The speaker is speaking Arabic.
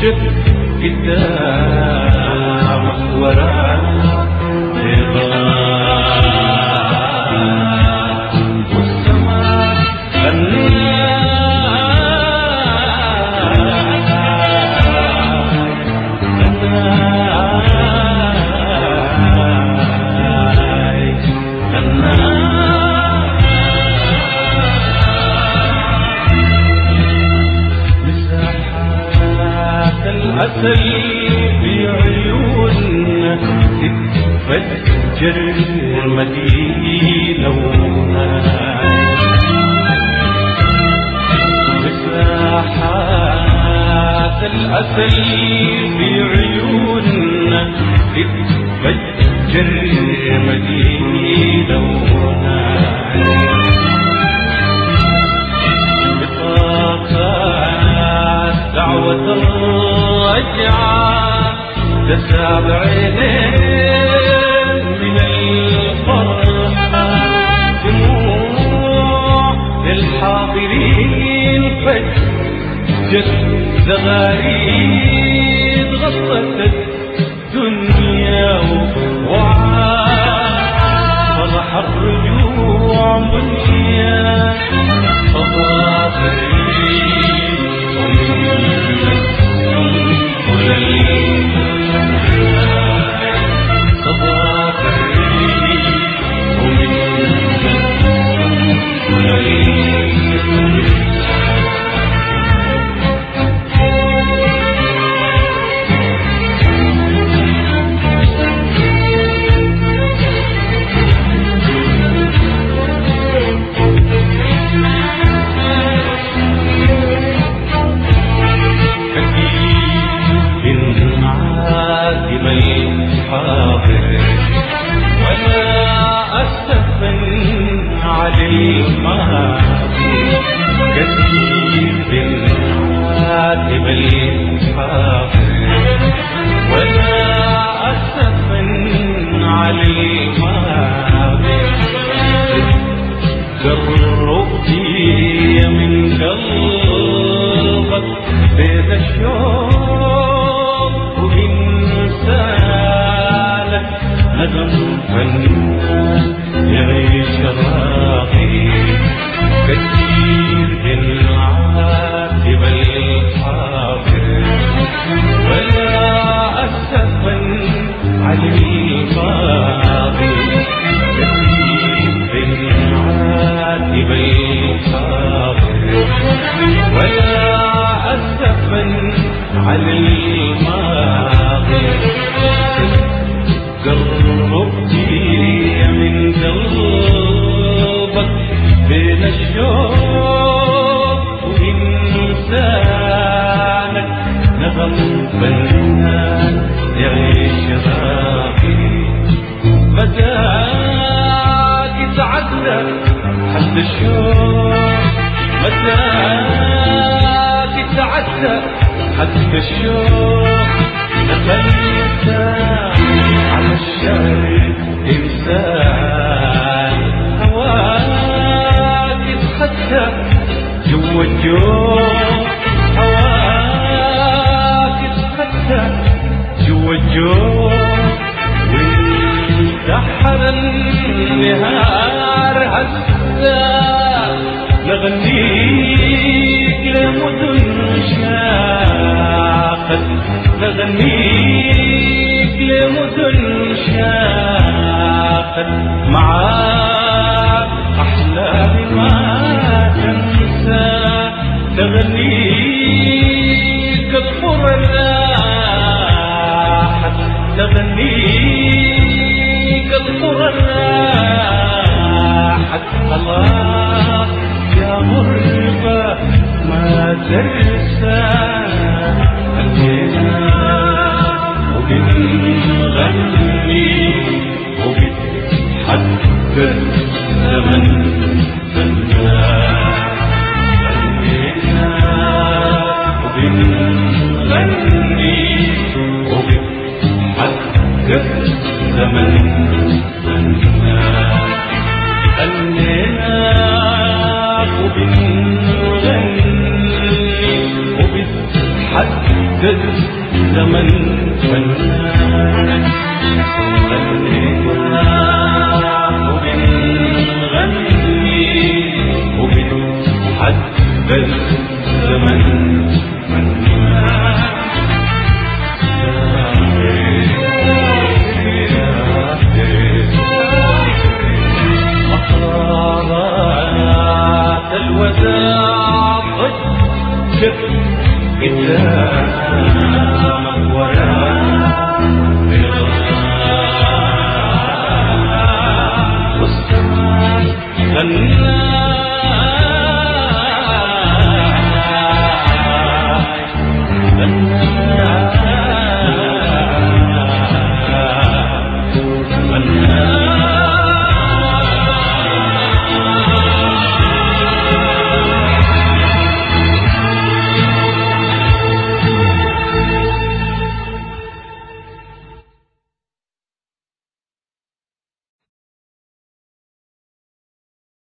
وقف قدامك وراك والسماء العسل في عيوننا تتفجر المدينة مساحات العسل في عيوننا تتفجر المدينة بطاقات دعوة الرجعة تسابع عينين من الفرحة دموع للحاضرين فجت زغاريد غطت الدنيا وعاد فرح الرجوع منيا حتى الشوق دخلت على الشعر إنسان هواك اتخدى جوا الجوق هواك اتخدى جوا الجوق وانتحر النهار هزا نغنيك لمدن شاقت نغنيك لمدن شاقت معاك أحلامي ما تنسى تغنيك القرى راحت تغنيك القرى راحت الله يا غربة ما تنسى أننا وبنغني وبتحدث زمن فنا أننا وبنغني وبتحدث زمن فنا أننا وبنغني وبتحدث حتى الزمن فنان غنينا وبنغني وحتى الزمن